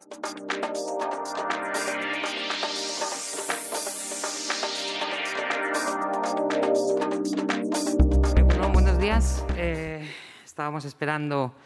Bueno, buenos días. Estábamos esperando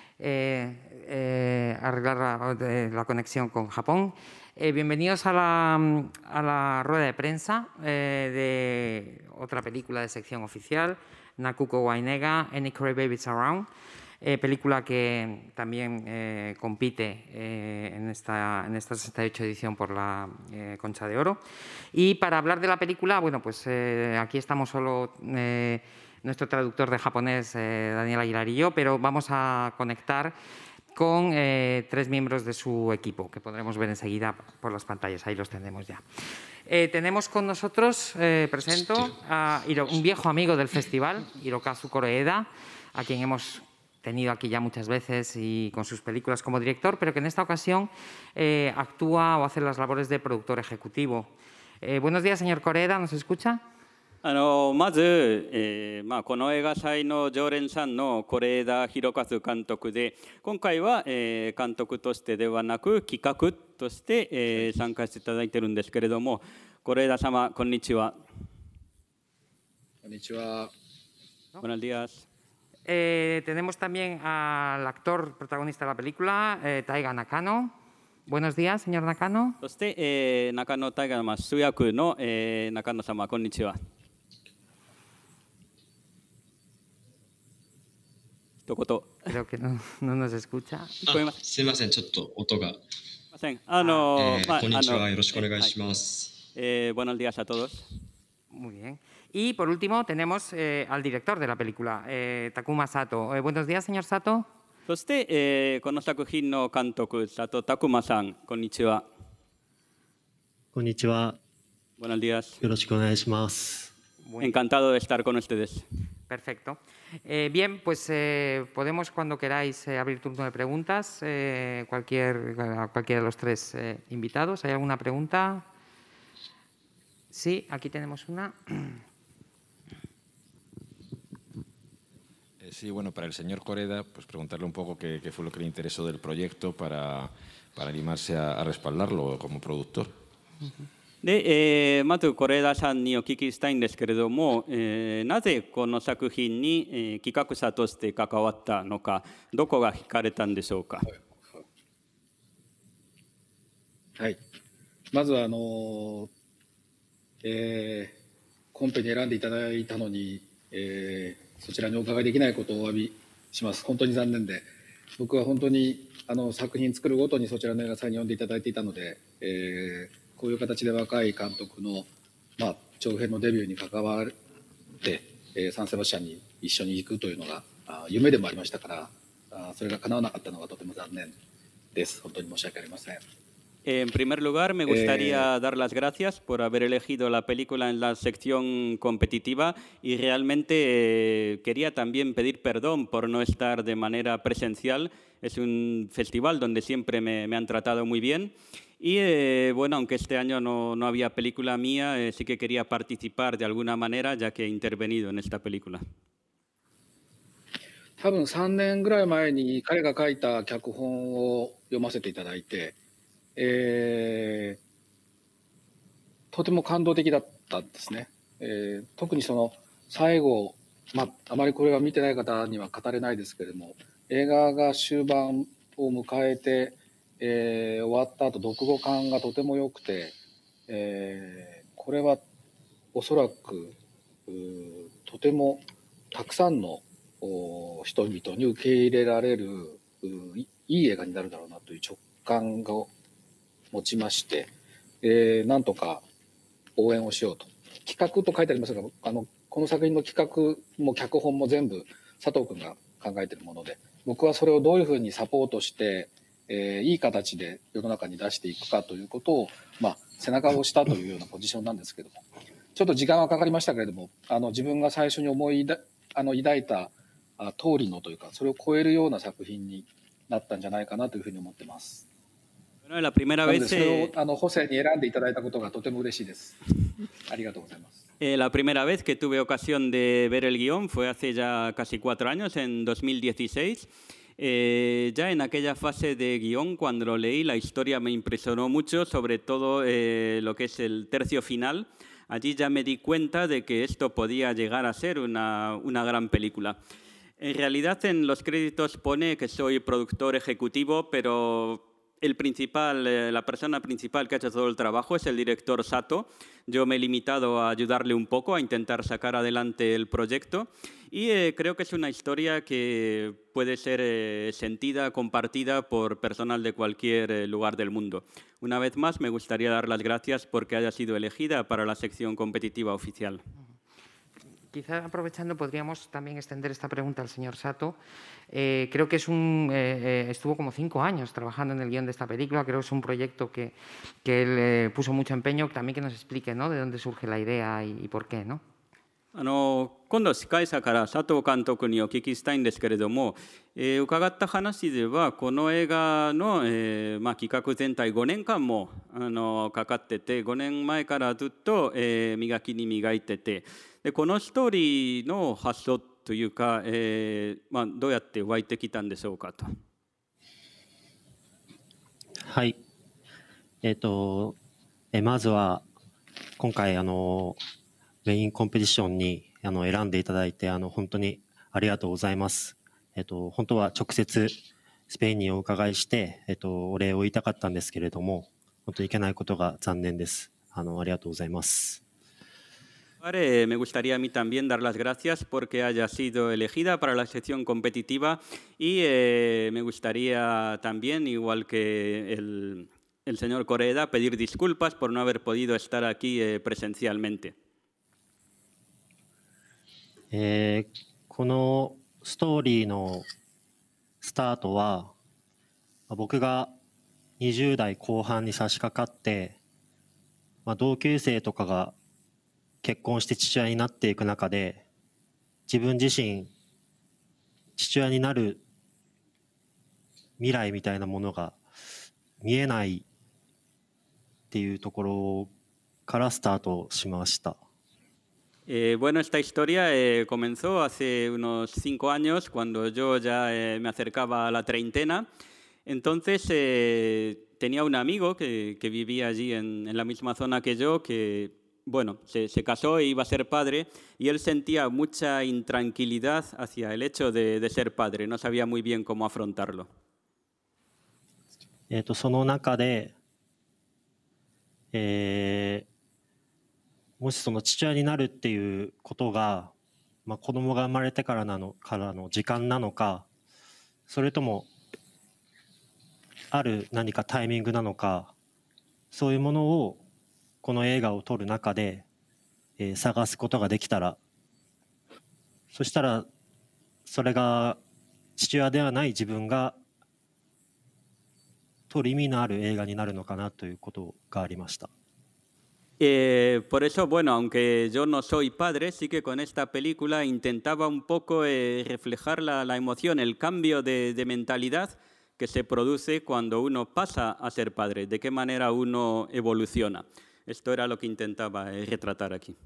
arreglar la conexión con Japón. Bienvenidos a la rueda de prensa de otra película de sección oficial, Nakuko Wainega, Any Cry Babies Around, película que también compite en esta 68 edición por la Concha de Oro. Y para hablar de la película, bueno, pues aquí estamos solo nuestro traductor de japonés, Daniel Aguilar, y yo, pero vamos a conectar con 3 miembros de su equipo, que podremos ver enseguida por las pantallas. Ahí los tenemos ya. Tenemos con nosotros, presento, a un viejo amigo del festival, Hirokazu Koreeda, a quien hemos tenido aquí ya muchas veces y con sus películas como director, pero que en esta ocasión actúa o hace las labores de productor ejecutivo. Buenos días, señor Koreeda, ¿nos escucha? まず、この映画祭の常連さんの是枝裕和監督で、今回は、監督としてではなく企画として、参加していただいているんですけれども、是枝様、こんにちは。 こんにちは。 Buenos días. Tenemos también al actor protagonista de la película, Taiga Nakano. Buenos días, señor Nakano. そして、中野大河主役の、中野様、こんにちは。一言。 Creo que no nos escucha. すみません、ちょっと音が。 すみません。 こんにちは、よろしくお願いします。 Buenos días a todos. Muy bien. Y por último tenemos al director de la película, Takuma Sato. Buenos días, señor Sato. そして、この作品の監督、佐藤拓磨さん、こんにちは。 こんにちは。 Buenos días. よろしくお願いします。 Encantado de estar con ustedes. Perfecto. Bien, pues podemos cuando queráis abrir turno de preguntas a cualquiera de los 3 invitados. ¿Hay alguna pregunta? Sí, aquí tenemos una. Sí, bueno, para el señor Koreeda, pues preguntarle un poco qué fue lo que le interesó del proyecto para animarse a respaldarlo como productor. で、まず是枝さんにお聞きしたいんですけれども、なぜこの作品に、企画者として関わったのか、どこが惹かれたんでしょうか。 はい。まずはコンペに選んでいただいたのに、そちらにお伺いできないことをお詫びします。本当に残念で、僕は本当に作品作るごとにそちらの映画祭に呼んでいただいていたので、こういう形で若い監督の、長編のデビューに関わって、サンセバスチャンに一緒に行くというのが夢でもありましたから、それが叶わなかったのがとても残念です。本当に申し訳ありません。 En primer lugar, me gustaría dar las gracias por haber elegido la película en la sección competitiva y realmente quería también pedir perdón por no estar de manera presencial. Es un festival donde siempre me han tratado muy bien y bueno, aunque este año no había película mía, sí que quería participar de alguna manera ya que he intervenido en esta película. 多分3年ぐらい前に彼が書いた脚本を読ませていただいて、とても感動的だったんですね。特にその最後、あまりこれは見てない方には語れないですけれども、映画が終盤を迎えて、終わった後読後感がとても良くて、これはおそらくとてもたくさんの人々に受け入れられるいい映画になるだろうなという直感が持ちまして、なんとか応援をしようと。企画と書いてありますが、この作品の企画も脚本も全部佐藤君が考えているもので、僕はそれをどういうふうにサポートして、いい形で世の中に出していくかということを、背中を押したというようなポジションなんですけども、ちょっと時間はかかりましたけれども、自分が最初に抱いた通りのというか、それを超えるような作品になったんじゃないかなというふうに思ってます。 Bueno, la primera vez, それを補正に選んでいただいたことがとても嬉しいです。ありがとうございます。 La primera vez que tuve ocasión de ver el guión fue hace ya casi 4 años, en 2016. Ya en aquella fase de guión, cuando lo leí, la historia me impresionó mucho, sobre todo lo que es el tercio final. Allí ya me di cuenta de que esto podía llegar a ser una gran película. En realidad, en los créditos pone que soy productor ejecutivo, pero la persona principal que ha hecho todo el trabajo es el director Sato. Yo me he limitado a ayudarle un poco, a intentar sacar adelante el proyecto y creo que es una historia que puede ser sentida, compartida por personal de cualquier lugar del mundo. Una vez más, me gustaría dar las gracias porque haya sido elegida para la sección competitiva oficial. Quizá aprovechando podríamos también extender esta pregunta al señor Sato. Creo que estuvo como 5 años trabajando en el guión de esta película. Creo que es un proyecto que él puso mucho empeño. También que nos explique, ¿no?, de dónde surge la idea y por qué, ¿no? 今度、司会者から佐藤監督にお聞きしたいんですけれども、伺った話では、この映画の、企画全体5年間もかかってて、5年前からずっと、磨きに磨いてて、でこのストーリーの発想というか、どうやって湧いてきたんでしょうかと。 はい。まずは今回メインコンペティションに選んでいただいて本当にありがとうございます。本当は直接スペインにお伺いして、お礼を言いたかったんですけれども、本当に行けないことが残念です。ありがとうございます。 Me gustaría a mí también dar las gracias porque haya sido elegida para la sección competitiva y me gustaría también, igual que el señor Koreeda, pedir disculpas por no haber podido estar aquí presencialmente. このストーリーのスタートは僕が20代後半に差し掛かって、同級生とかが結婚して父親になっていく中で自分自身父親になる未来みたいなものが見えないっていうところからスタートしました。 Bueno, esta historia comenzó hace unos 5 años, cuando yo ya me acercaba a la treintena. Entonces tenía un amigo que vivía allí en la misma zona que yo, que bueno, se casó e iba a ser padre, y él sentía mucha intranquilidad hacia el hecho de ser padre. No sabía muy bien cómo afrontarlo. その中で、もしその父親になるっていうことが、子供が生まれてからの時間なのか、それともある何かタイミングなのか、そういうものをこの映画を撮る中で、探すことができたら、そしたらそれが父親ではない自分が撮る意味のある映画になるのかなということがありました。 Por eso, bueno, aunque yo no soy padre, sí que con esta película intentaba un poco reflejar la emoción, el cambio de mentalidad que se produce cuando uno pasa a ser padre, de qué manera uno evoluciona. Esto era lo que intentaba retratar aquí.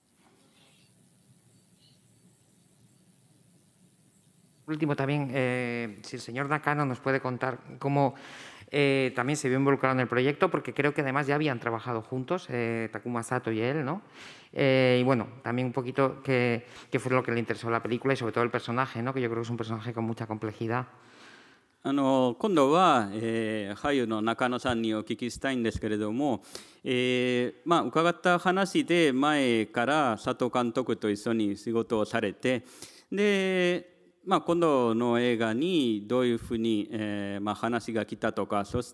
Por último, también, si el señor Nakano nos puede contar cómo también se vio involucrado en el proyecto, porque creo que además ya habían trabajado juntos, Takuma Sato y él, ¿no? Y bueno, también un poquito qué fue lo que le interesó la película y sobre todo el personaje, ¿no?, que yo creo que es un personaje con mucha complejidad. 今度は、俳優の中野さんにお聞きしたいんですけれども、伺った話で前から佐藤監督と一緒に仕事をされて、で、今度の映画にどういうふうに、話が来たとか、そして、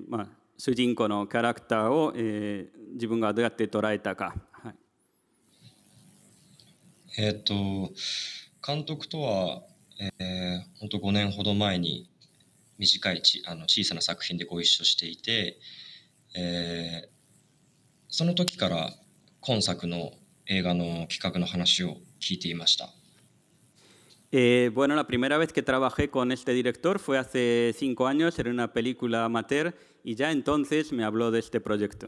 主人公のキャラクターを、自分がどうやって捉えたか。はい、 監督とは本当5年ほど前に短い小さな作品でご一緒していて、その時から今作の映画の企画の話を聞いていました。 Bueno, la primera vez que trabajé con este director fue hace 5 años, era una película amateur y ya entonces me habló de este proyecto.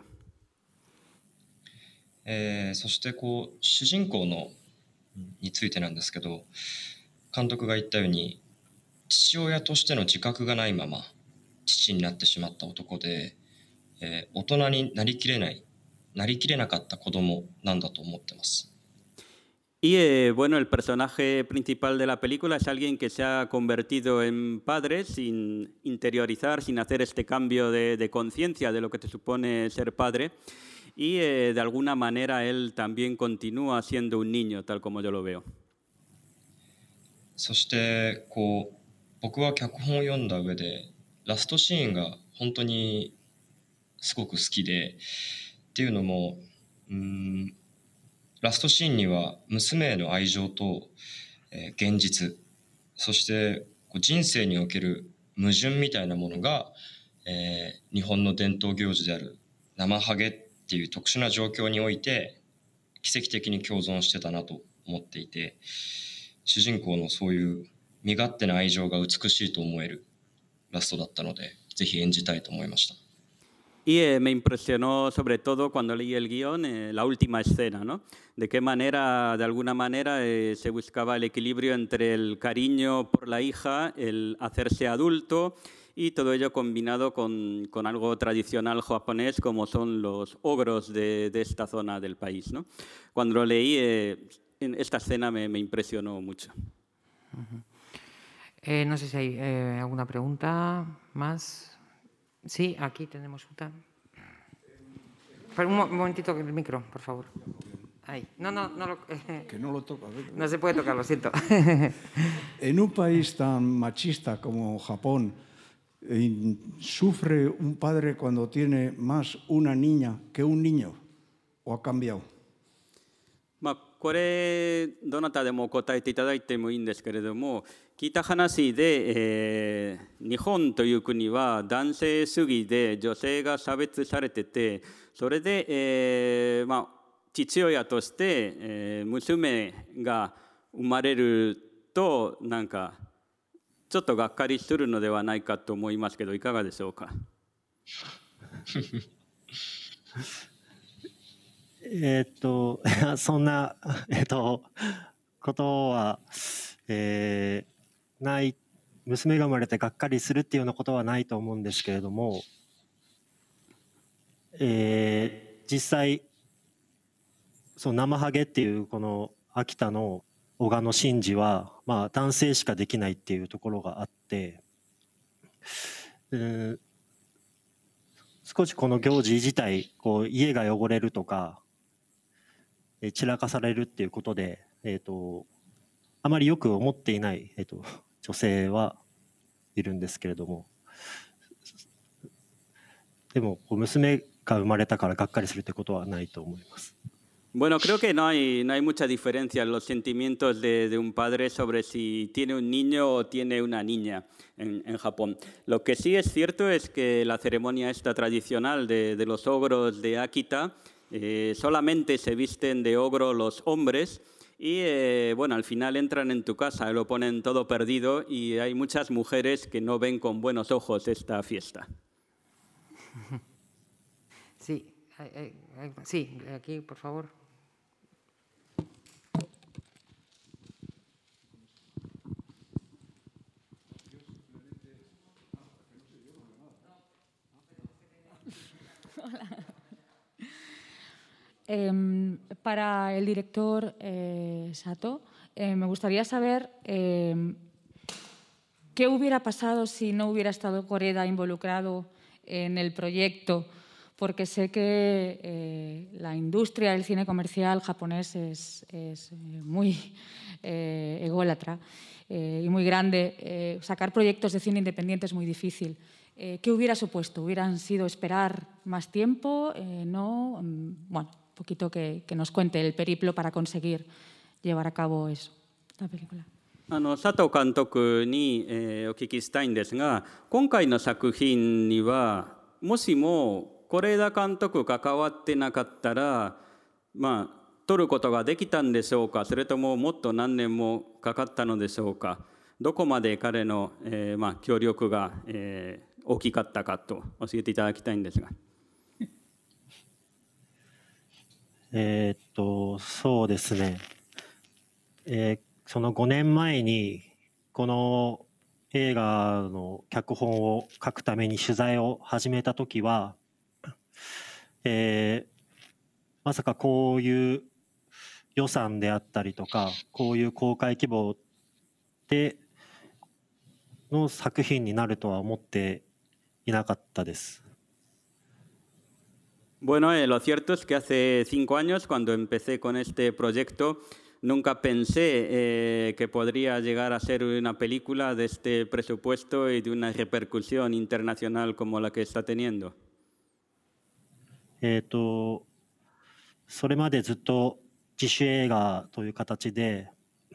そして主人公についてなんですけど、監督が言ったように父親としての自覚がないまま父になってしまった男で、大人になりきれなかった子供なんだと思ってます。 Y bueno, el personaje principal de la película es alguien que se ha convertido en padre sin interiorizar, sin hacer este cambio de conciencia de lo que te supone ser padre. Y de alguna manera él también continúa siendo un niño, tal como yo lo veo. そして僕は脚本を読んだ上でラストシーンが本当にすごく好きで、っていうのもラストシーンには娘への愛情と、現実、そして人生における矛盾みたいなものが、日本の伝統行事である生ハゲっていう特殊な状況において奇跡的に共存してたなと思っていて、主人公のそういう身勝手な愛情が美しいと思えるラストだったので、ぜひ演じたいと思いました。 Y me impresionó sobre todo cuando leí el guión la última escena, ¿no? De qué manera, de alguna manera, se buscaba el equilibrio entre el cariño por la hija, el hacerse adulto y todo ello combinado con algo tradicional japonés como son los ogros de esta zona del país, ¿no? Cuando lo leí, esta escena me impresionó mucho. No sé si hay alguna pregunta más. Sí, aquí tenemos una. Pero un momentito, el micro, por favor. Ahí. No que no lo toca. No se puede tocar, lo siento. En un país tan machista como Japón, ¿sufre un padre cuando tiene más una niña que un niño? ¿O ha cambiado? これどなたでも答えていただいてもいいんですけれども、聞いた話で、日本という国は男性主義で女性が差別されてて、それで、父親として、娘が生まれるとなんかちょっとがっかりするのではないかと思いますけど、いかがでしょうか。 そんな、ことは、ない、娘が生まれてがっかりするっていうようなことはないと思うんですけれども、実際、その生ハゲっていうこの秋田の男鹿の神事は、男性しかできないっていうところがあって、少しこの行事自体、家が汚れるとか、散らかされるっていうことで、あまりよく思っていない、女性はいるんですけれども、でも娘が生まれたからがっかりするってことはないと思います。 Bueno, creo que no hay mucha diferencia en los sentimientos de un padre sobre si tiene un niño o tiene una niña en Japón. Lo que sí es cierto es que la ceremonia esta tradicional de los ogros de Akita, solamente se visten de ogro los hombres y bueno, al final entran en tu casa, lo ponen todo perdido y hay muchas mujeres que no ven con buenos ojos esta fiesta. Sí, sí, aquí, por favor. Para el director Sato, me gustaría saber qué hubiera pasado si no hubiera estado Koreda involucrado en el proyecto, porque sé que la industria del cine comercial japonés es muy ególatra y muy grande. Sacar proyectos de cine independiente es muy difícil. ¿Qué hubiera supuesto? ¿Hubieran sido esperar más tiempo? ¿No? Bueno, un poquito que nos cuente el periplo para conseguir llevar a cabo eso, la película. 佐藤監督に、お聞きしたいんですが、今回の作品にはもしも是枝監督関わってなかったら、撮ることができたんでしょうか、それとももっと何年もかかったのでしょうか、どこまで彼の、協力が、大きかったかと教えていただきたいんですが。 そうですね、その5年前にこの映画の脚本を書くために取材を始めた時は、まさかこういう予算であったりとか、こういう公開規模での作品になるとは思っていなかったです。 Bueno, lo cierto es que hace 5 años, cuando empecé con este proyecto, nunca pensé que podría llegar a ser una película de este presupuesto y de una repercusión internacional como la que está teniendo. それまでずっと自主映画という形で、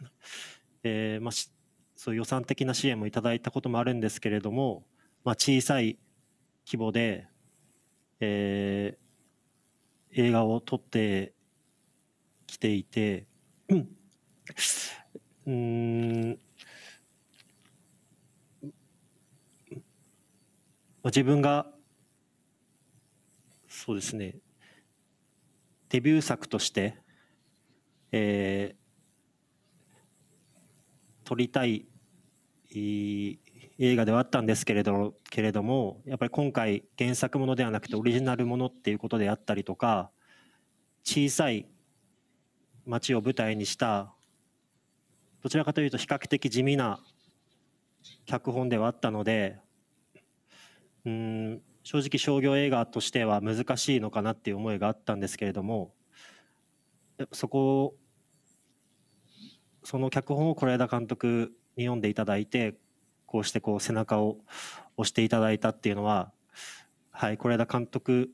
そういう予算的な支援もいただいたこともあるんですけれども、小さい規模で、映画を撮ってきていて、自分がそうですね、デビュー作として、撮りたい映画ではあったんですけれども、やっぱり今回原作ものではなくてオリジナルものっていうことであったりとか、小さい町を舞台にしたどちらかというと比較的地味な脚本ではあったので、正直商業映画としては難しいのかなっていう思いがあったんですけれども、その脚本を是枝監督に読んでいただいて、こうして背中を押していただいたっていうのは、はい、是枝監督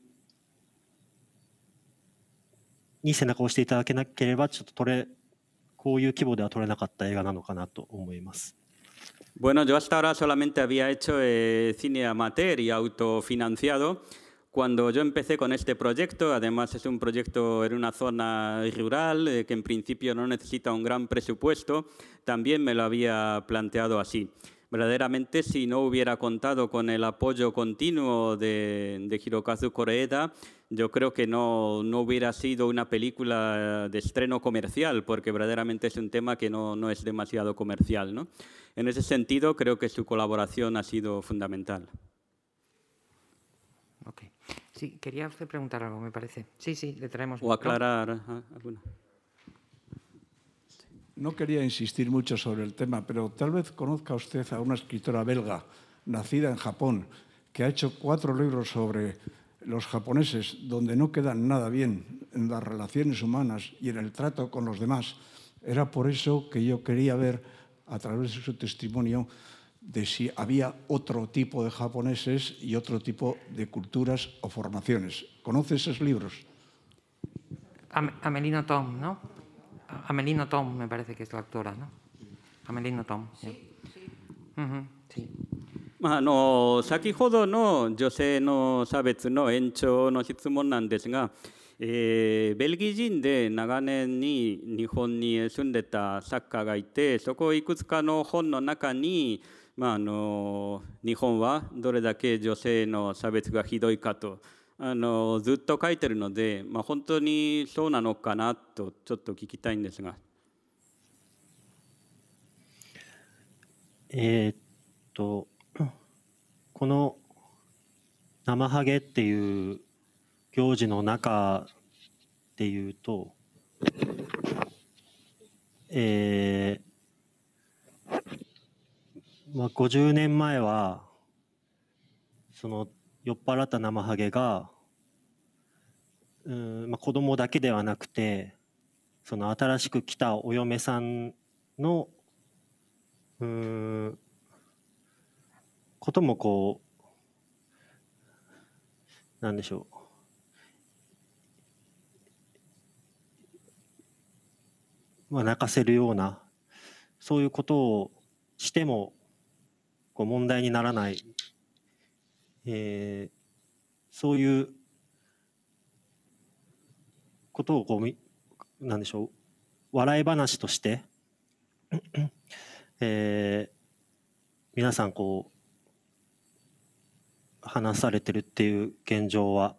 に背中を押していただけなければちょっとこういう規模では撮れなかった映画なのかなと思います。 Bueno, yo hasta ahora solamente había hecho cine amateur y autofinanciado. Cuando yo empecé con este proyecto, además es un proyecto en una zona rural que en principio no necesita un gran presupuesto, también me lo había planteado así. Verdaderamente, si no hubiera contado con el apoyo continuo de Hirokazu Koreeda, yo creo que no hubiera sido una película de estreno comercial, porque verdaderamente es un tema que no es demasiado comercial, ¿no? En ese sentido, creo que su colaboración ha sido fundamental. Okay. Sí, quería usted preguntar algo, me parece. Sí, le traemos. O aclarar alguna. No quería insistir mucho sobre el tema, pero tal vez conozca usted a una escritora belga, nacida en Japón, que ha hecho 4 libros sobre los japoneses, donde no quedan nada bien en las relaciones humanas y en el trato con los demás. Era por eso que yo quería ver, a través de su testimonio, de si había otro tipo de japoneses y otro tipo de culturas o formaciones. ¿Conoce esos libros? Amelino Tom, ¿no? Amelino Tom me parece que es la autora, ¿no? Amelino Tom. Sí. Sí. 先ほどの女性の差別の延長の質問なんですが、ベルギー人で長年に日本に住んでた作家がいて、そこいくつかの本の中に、日本はどれだけ女性の差別がひどいかとずっと書いてるので、本当にそうなのかなとちょっと聞きたいんですが。 この生ハゲっていう行事の中でいうと、50年前はその酔っ払った生ハゲが、子供だけではなくて、その新しく来たお嫁さんのこともなんでしょう、泣かせるような、そういうことをしても問題にならない、そういうことをなんでしょう、笑い話として皆さん話されてるっていう現状は、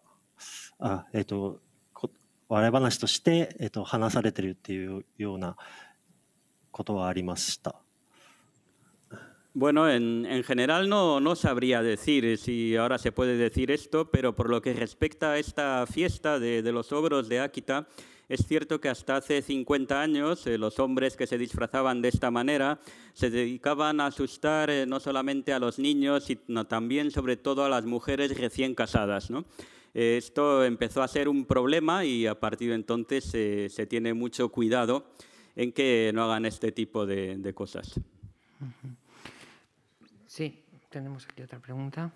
笑い話として、話されてるっていうようなことはありました。 Bueno, en general no sabría decir si ahora se puede decir esto, pero por lo que respecta a esta fiesta de los ogros de Akita, es cierto que hasta hace 50 años los hombres que se disfrazaban de esta manera se dedicaban a asustar no solamente a los niños, sino también, sobre todo, a las mujeres recién casadas, ¿no? Esto empezó a ser un problema y a partir de entonces se tiene mucho cuidado en que no hagan este tipo de cosas. Sí, tenemos aquí otra pregunta.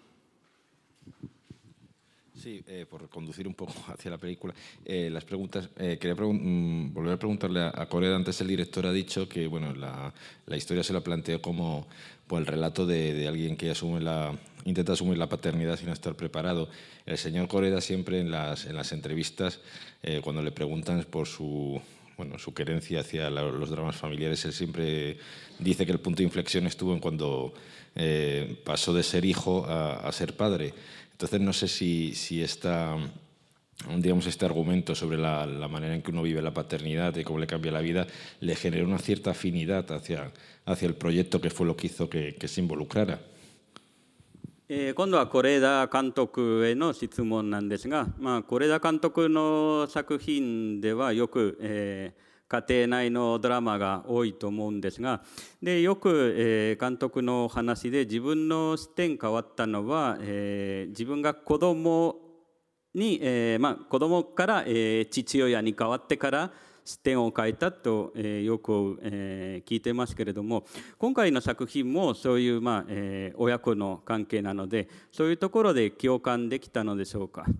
Sí, por conducir un poco hacia la película, las preguntas. Quería volver a preguntarle a Koreda. Antes el director ha dicho que bueno, la historia se la planteó como pues, el relato de alguien que intenta asumir la paternidad sin estar preparado. El señor Koreda siempre en las entrevistas, cuando le preguntan por su querencia hacia los dramas familiares, él siempre dice que el punto de inflexión estuvo en cuando pasó de ser hijo a ser padre. Entonces no sé si este argumento sobre la manera en que uno vive la paternidad y cómo le cambia la vida le generó una cierta afinidad hacia el proyecto que fue lo que hizo que se involucrara. 今度は是枝監督への質問なんですが、是枝監督の作品ではよく、家庭内のドラマが多いと思うんですが、でよく、監督の話で自分の視点変わったのは、自分が子供に、子供から、父親に変わってから視点を変えたと、よく、聞いてますけれども、今回の作品もそういう、親子の関係なので、そういうところで共感できたのでしょうか。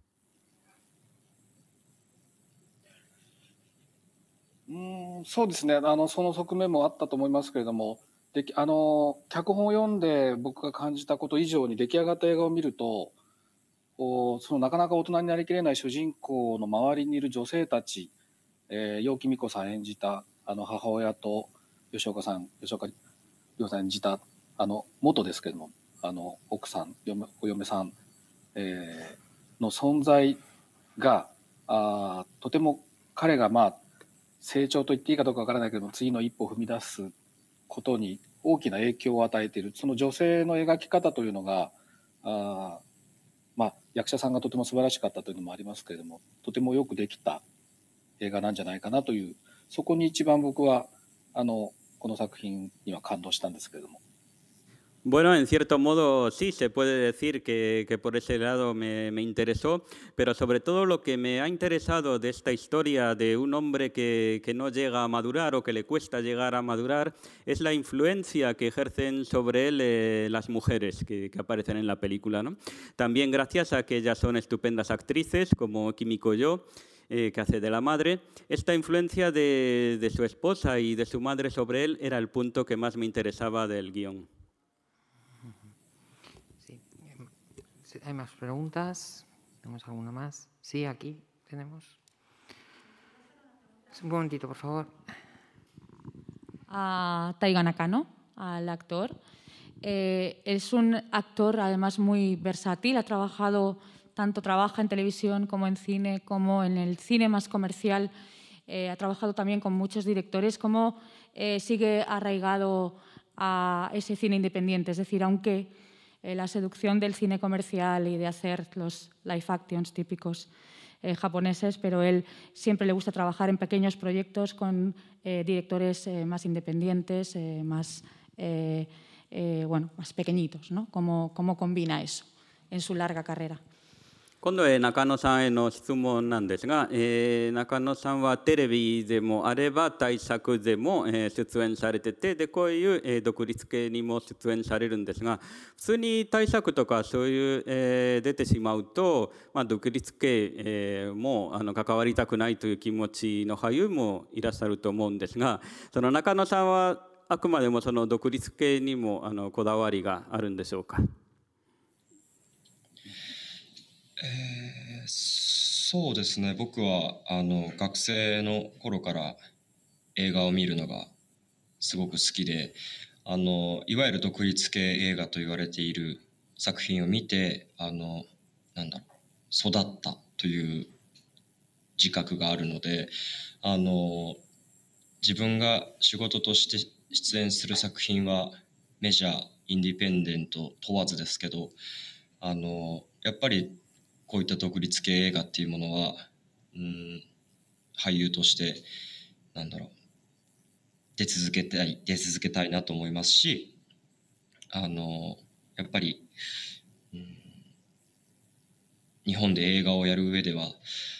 そうですね、その側面もあったと思いますけれども、脚本を読んで僕が感じたこと以上に出来上がった映画を見ると、なかなか大人になりきれない主人公の周りにいる女性たち、楊貴美子さん演じた母親と吉岡亮さん演じた元ですけれども奥さんお嫁さん、の存在がとても彼が成長と言っていいかどうかわからないけれども次の一歩を踏み出すことに大きな影響を与えているその女性の描き方というのが役者さんがとても素晴らしかったというのもありますけれどもとてもよくできた映画なんじゃないかなというそこに一番僕はこの作品には感動したんですけれども。 Bueno, en cierto modo sí, se puede decir que por ese lado me interesó, pero sobre todo lo que me ha interesado de esta historia de un hombre que no llega a madurar o que le cuesta llegar a madurar es la influencia que ejercen sobre él las mujeres que aparecen en la película, ¿no? También gracias a que ellas son estupendas actrices como Kimiko Yo, que hace de la madre, esta influencia de su esposa y de su madre sobre él era el punto que más me interesaba del guión. Sí. ¿Hay más preguntas? ¿Tenemos alguna más? Sí, aquí tenemos. Un momentito, por favor. A Taiga Nakano, al actor. Es un actor además muy versátil, trabaja en televisión como en cine, como en el cine más comercial. Ha trabajado también con muchos directores. ¿Cómo sigue arraigado a ese cine independiente? Es decir, aunque la seducción del cine comercial y de hacer los live actions típicos japoneses, pero él siempre le gusta trabajar en pequeños proyectos con directores más independientes, más pequeñitos, ¿no? ¿Cómo combina eso en su larga carrera? 今度は中野さんへの質問なんですが、中野さんはテレビでもあれば大作でも、出演されててでこういう、独立系にも出演されるんですが普通に大作とかそういう、出てしまうと、独立系、も関わりたくないという気持ちの俳優もいらっしゃると思うんですがその中野さんはあくまでもその独立系にもこだわりがあるんでしょうか。 そうですね僕は学生の頃から映画を見るのがすごく好きでいわゆる独立系映画と言われている作品を見て育ったという自覚があるので自分が仕事として出演する作品はメジャーインディペンデント問わずですけど、やっぱりこういった独立系映画っていうものは、俳優として出続けたいなと思いますし、やっぱり、日本で映画をやる上では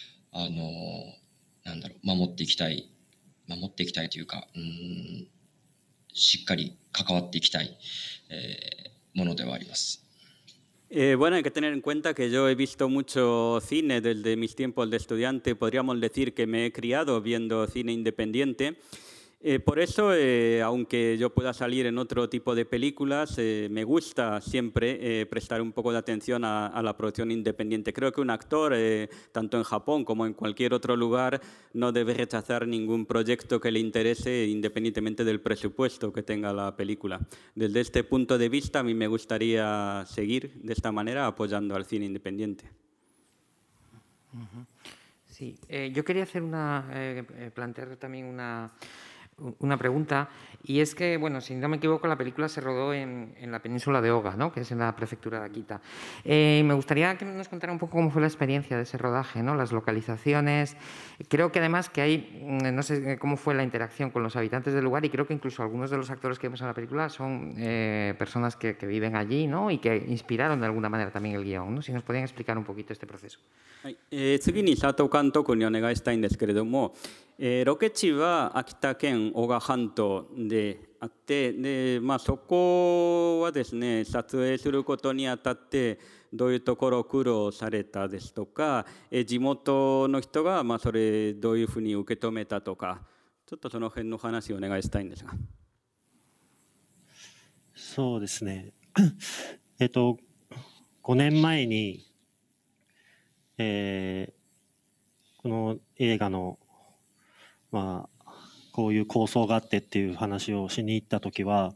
守っていきたいというか、しっかり関わっていきたい、ものではあります。 Bueno, hay que tener en cuenta que yo he visto mucho cine desde mis tiempos de estudiante. Podríamos decir que me he criado viendo cine independiente. Por eso, aunque yo pueda salir en otro tipo de películas, me gusta siempre prestar un poco de atención a la producción independiente. Creo que un actor, tanto en Japón como en cualquier otro lugar, no debe rechazar ningún proyecto que le interese, independientemente del presupuesto que tenga la película. Desde este punto de vista, a mí me gustaría seguir de esta manera apoyando al cine independiente. Sí, yo quería hacer plantear también una pregunta, y es que, bueno, si no me equivoco, la película se rodó en la península de Oga, ¿no?, que es en la prefectura de Akita. Me gustaría que nos contara un poco cómo fue la experiencia de ese rodaje, ¿no?, las localizaciones. Creo que además que hay, no sé cómo fue la interacción con los habitantes del lugar, y creo que incluso algunos de los actores que vemos en la película son personas que viven allí, ¿no?, y que inspiraron de alguna manera también el guión, ¿no? Si nos podían explicar un poquito este proceso. 次に佐藤監督にお願いしたいんですけれども、ロケ地は秋田県男鹿半島であって、で、そこはですね、撮影することにあたってどういうところ苦労されたですとか、地元の人がそれどういうふうに受け止めたとか、ちょっとその辺の話をお願いしたいんですが。 そうですね。5年前にこの映画のこういう構想があってっていう話をしに行った時は、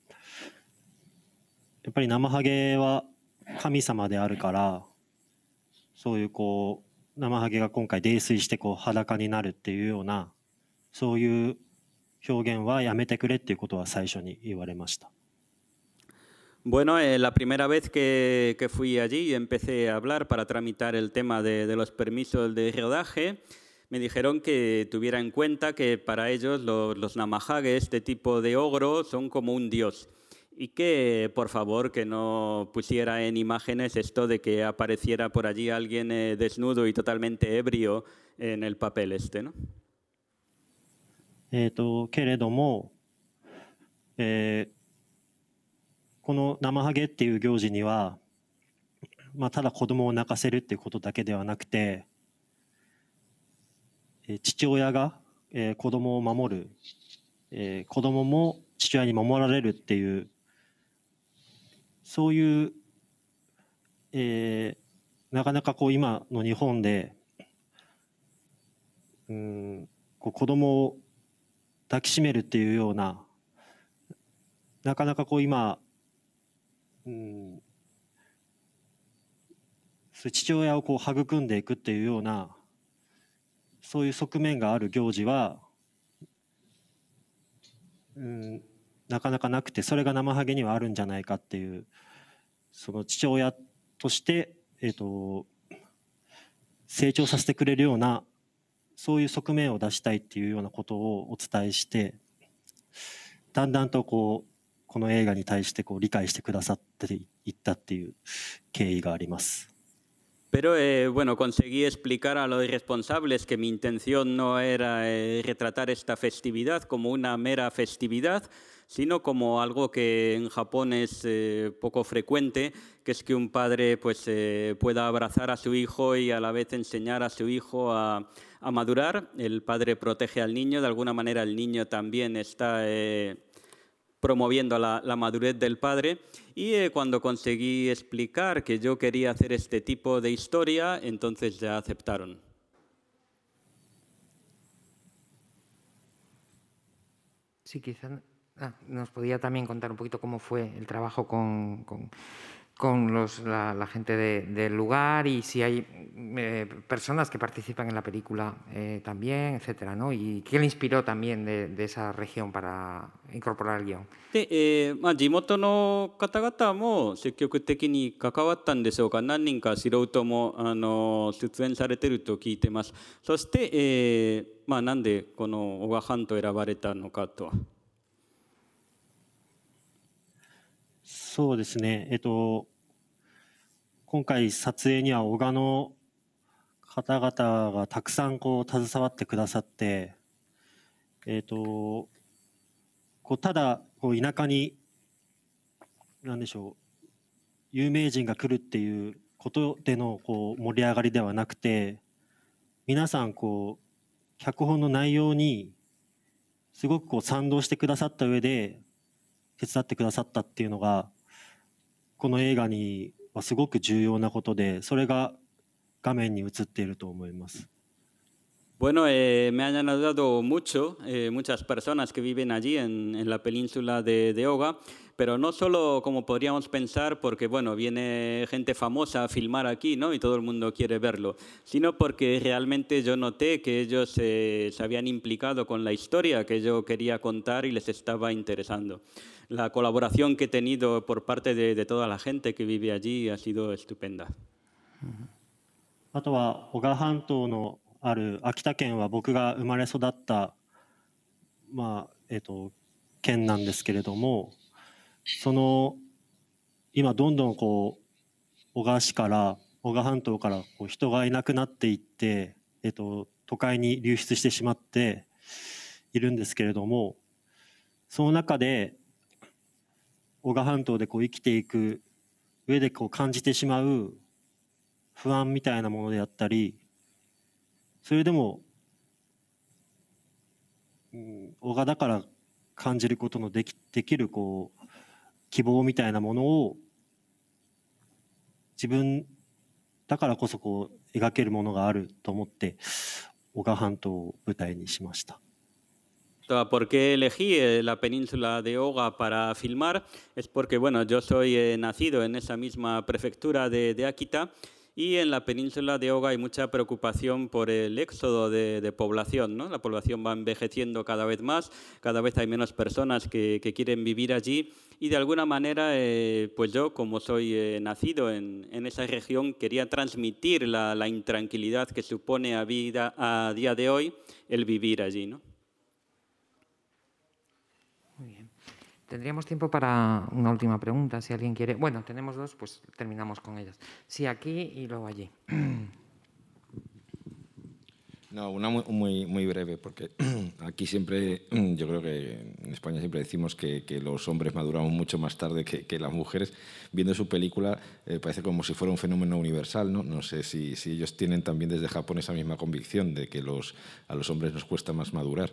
やっぱりナマハゲは神様であるから、そういうナマハゲが今回泥酔して裸になるっていうような、そういう表現はやめてくれっていうことは最初に言われました。 Bueno, la primera vez que fui allí y empecé a hablar para tramitar el tema de los permisos de rodaje, me dijeron que tuviera en cuenta que para ellos los Namahage, este tipo de ogro, son como un dios. Y que, por favor, que no pusiera en imágenes esto de que apareciera por allí alguien desnudo y totalmente ebrio en el papel este, ¿no? けれども、このナマハゲっていう行事には、ただ子供を泣かせるっていうことだけではなくて、父親が子供を守る、子供も父親に守られるっていう、そういう、なかなか今の日本で、子供を抱きしめるっていうような、なかなか今、父親を育んでいくっていうような、そういう側面がある行事は、なかなかなくて、それがナマハゲにはあるんじゃないかっていう、その父親として、成長させてくれるような、そういう側面を出したいっていうようなことをお伝えして、だんだんとこの映画に対して理解してくださっていったっていう経緯があります。 Pero bueno, conseguí explicar a los responsables que mi intención no era retratar esta festividad como una mera festividad, sino como algo que en Japón es poco frecuente, que es que un padre pueda abrazar a su hijo y a la vez enseñar a su hijo a madurar. El padre protege al niño, de alguna manera el niño también está promoviendo la madurez del padre, y cuando conseguí explicar que yo quería hacer este tipo de historia, entonces ya aceptaron. Sí, quizás nos podía también contar un poquito cómo fue el trabajo con la gente del lugar, y si hay personas que participan en la película también, etcétera, ¿no? Y qué le inspiró también de esa región para incorporar el guión. で、地元の方々も積極的に関わったんでしょうか。何人か素人も出演されていると聞いてます。そして、なんでこの男鹿半島を選ばれたのかと。 そうですね。今回撮影には男鹿の方々がたくさん携わってくださって、ただ田舎に何でしょう、有名人が来るっていうことでの盛り上がりではなくて、皆さん脚本の内容にすごく賛同してくださった上で手伝ってくださったっていうのがこの映画にはすごく重要なことで、それが画面に映っていると思います。 Bueno, me han ayudado mucho muchas personas que viven allí en la península de Oga, pero no solo como podríamos pensar porque, bueno, viene gente famosa a filmar aquí, ¿no? Y todo el mundo quiere verlo, sino porque realmente yo noté que ellos se habían implicado con la historia que yo quería contar y les estaba interesando. La colaboración que he tenido por parte de toda la gente que vive allí ha sido estupenda. あとは男鹿半島のある秋田県は僕が生まれ育った県なんですけれども、今どんどん男鹿市から男鹿半島から人がいなくなっていって、都会に流出してしまっているんですけれども、その中で男鹿半島で生きていく上で感じてしまう不安みたいなものであったり、それでも男鹿だから感じることのできる希望みたいなものを自分だからこそ描けるものがあると思って男鹿半島を舞台にしました。 ¿Por qué elegí la península de Oga para filmar? Es porque, bueno, yo soy nacido en esa misma prefectura de Akita. Y en la península de Oga hay mucha preocupación por el éxodo de población, ¿no? La población va envejeciendo cada vez más, cada vez hay menos personas que quieren vivir allí y de alguna manera, pues yo, como soy nacido en esa región, quería transmitir la intranquilidad que supone a día de hoy el vivir allí, ¿no? Muy bien. Tendríamos tiempo para una última pregunta, si alguien quiere. Bueno, tenemos dos, pues terminamos con ellas. Sí, aquí y luego allí. No, una muy breve, porque aquí siempre, yo creo que en España siempre decimos que los hombres maduramos mucho más tarde que las mujeres. Viendo su película parece como si fuera un fenómeno universal, ¿no? No sé si ellos tienen también desde Japón esa misma convicción de que a los hombres nos cuesta más madurar.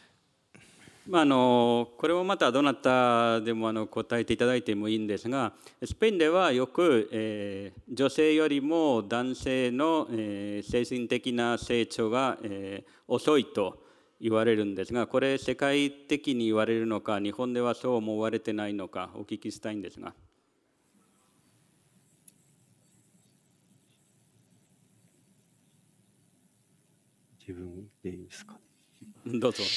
これもまたどなたでも答えていただいてもいいんですが、スペインではよく、女性よりも男性の、精神的な成長が、遅いと言われるんですが、これ世界的に言われるのか、日本ではそう思われてないのかお聞きしたいんですが。 自分でいいですかね。 どうぞ。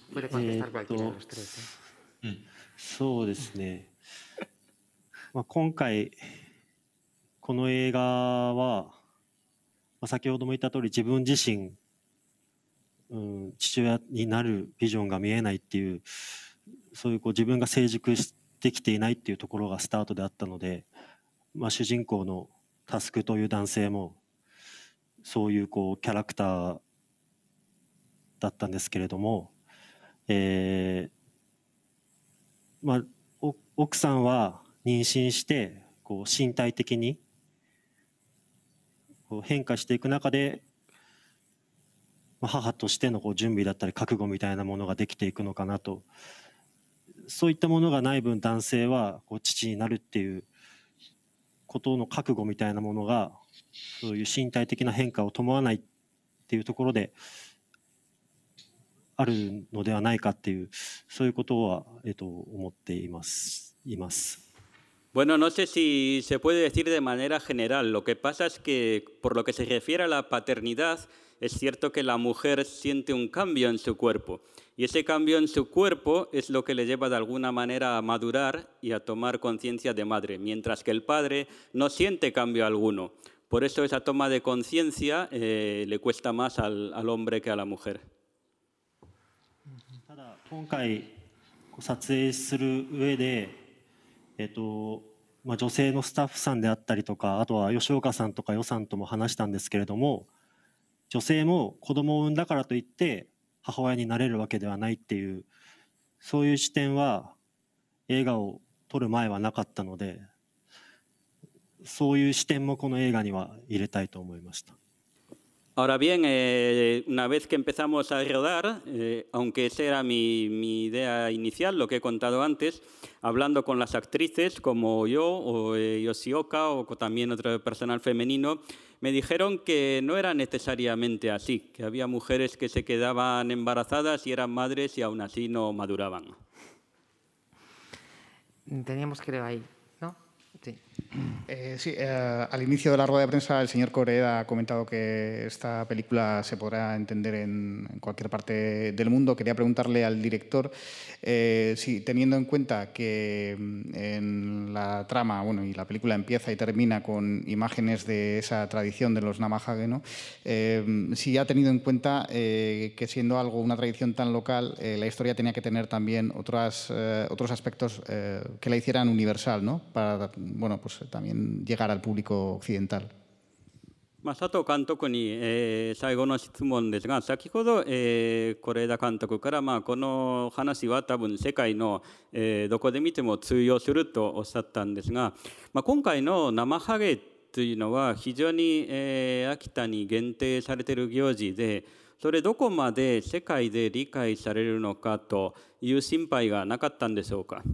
そうですね。今回この映画は、先ほども言った通り自分自身、父親になるビジョンが見えないっていう、そういう自分が成熟してきていないっていうところがスタートであったので、主人公のタスクという男性もそういうキャラクターだったんですけれども、奥さんは妊娠して身体的に変化していく中で、母としての準備だったり覚悟みたいなものができていくのかなと。そういったものがない分、男性は父になるっていうことの覚悟みたいなものが、そういう身体的な変化を伴わないっていうところであるのではないかっていう、そういうことは思っています。 Bueno, no sé si se puede decir de manera general. Lo que pasa es que, por lo que se refiere a la paternidad, es cierto que la mujer siente un cambio en su cuerpo. Y ese cambio en su cuerpo es lo que le lleva de alguna manera a madurar y a tomar conciencia de madre, mientras que el padre no siente cambio alguno. Por eso esa toma de conciencia le cuesta más al hombre que a la mujer. ただ今回撮影する上で、女性のスタッフさんであったりとか、あとは吉岡さんとか予算とも話したんですけれども、女性も子供を産んだからといって母親になれるわけではないっていう、そういう視点は映画を撮る前はなかったので、そういう視点もこの映画には入れたいと思いました。 Ahora bien, una vez que empezamos a rodar, aunque esa era mi idea inicial, lo que he contado antes, hablando con las actrices como yo o Yoshioka o también otro personal femenino, me dijeron que no era necesariamente así, que había mujeres que se quedaban embarazadas y eran madres y aún así no maduraban. Teníamos, creo, ahí, ¿no? Sí. Sí, al inicio de la rueda de prensa el señor Koreeda ha comentado que esta película se podrá entender en cualquier parte del mundo. Quería preguntarle al director si, teniendo en cuenta que en la trama, bueno, y la película empieza y termina con imágenes de esa tradición de los Namahage, ¿no? Si ha tenido en cuenta que siendo algo, una tradición tan local, la historia tenía que tener también otros aspectos que la hicieran universal, ¿no? Para, bueno, pues también llegar al público occidental. 佐藤監督に、最後の質問ですが、先ほど、是枝監督から、この話は多分世界の、どこで見ても通用するとおっしゃったんですが、今回の生ハゲというのは非常に、秋田に限定されている行事で、それどこまで世界で理解されるのかという心配がなかったんでしょうか。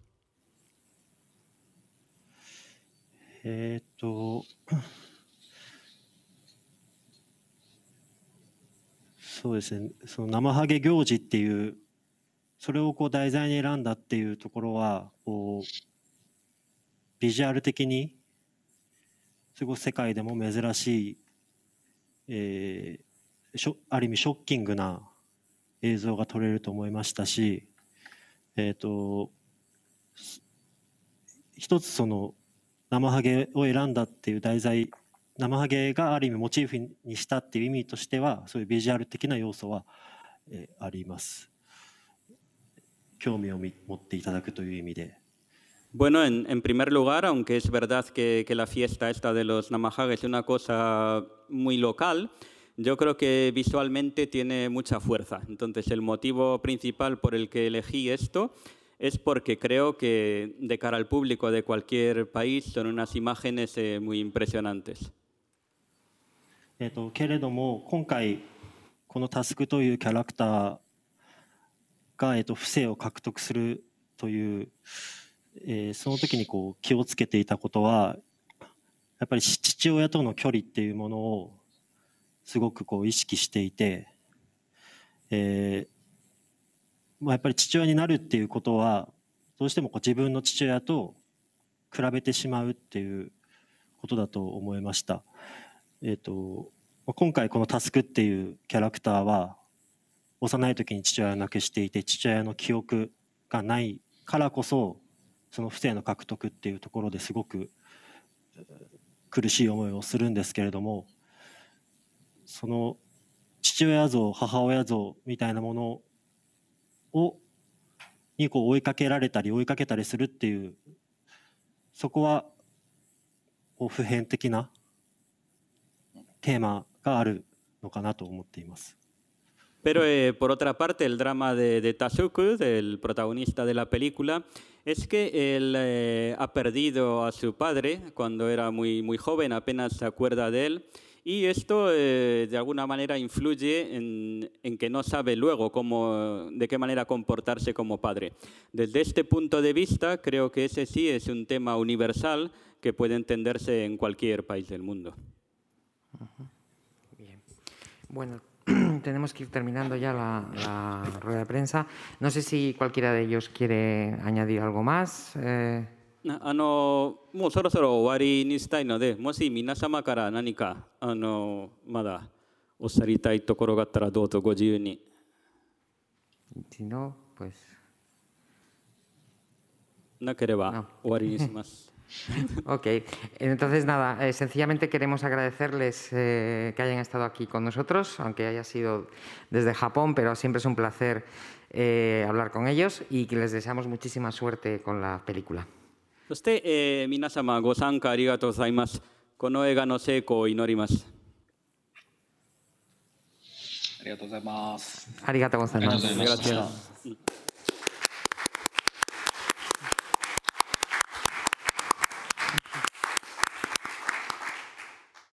そうですね、その生ハゲ行事っていう、それをこう題材に選んだっていうところは、こうビジュアル的にすごい世界でも珍しい、ある意味ショッキングな映像が撮れると思いましたし、一つその生ハゲを選んだっていう題材、生ハゲがある意味モチーフにしたっていう意味としては、そういうビジュアル的な要素は、あります。興味を持っていただくという意味で。 Bueno, en primer lugar, aunque es verdad que la fiesta esta de los Namahage es una cosa muy local, yo creo que visualmente tiene mucha fuerza. Entonces, el motivo principal por el que elegí esto es porque creo que de cara al público de cualquier país son unas imágenes muy impresionantes. けれども今回このタスクというキャラクターが、不正を獲得するという、その時にこう気をつけていたことは、やっぱり父親との距離っていうものをすごくこう意識していて、やっぱり父親になるっていうことはどうしてもこう自分の父親と比べてしまうっていうことだと思いました。今回このタスクっていうキャラクターは幼い時に父親を亡くしていて、父親の記憶がないからこそその不正の獲得っていうところですごく苦しい思いをするんですけれども、その父親像母親像みたいなものにこう追いかけられたり追いかけたりするっていう、そこはこう普遍的なテーマがあるのかなと思っています。 Pero por otra parte, el drama de Tasuku, del protagonista de la película, es que él ha perdido a su padre cuando era muy joven, apenas se acuerda de él. Y esto de alguna manera influye en que no sabe luego de qué manera comportarse como padre. Desde este punto de vista, creo que ese sí es un tema universal que puede entenderse en cualquier país del mundo. Bien. Bueno, tenemos que ir terminando ya la rueda de prensa. No sé si cualquiera de ellos quiere añadir algo más. もうそろそろ終わりにしたいので、もし皆様から何かまだおっしゃりたいところがあったらどうぞご自由に。 Si no, pues... なければ終わりにします。 Ok, entonces nada, sencillamente queremos agradecerles que hayan estado aquí con nosotros, aunque haya sido desde Japón, pero siempre es un placer hablar con ellos y que les deseamos muchísima suerte con la película. そして、皆様ご参加ありがとうございます。この映画の成功を祈ります。 ありがとうございます。 ありがとうございます。 Gracias.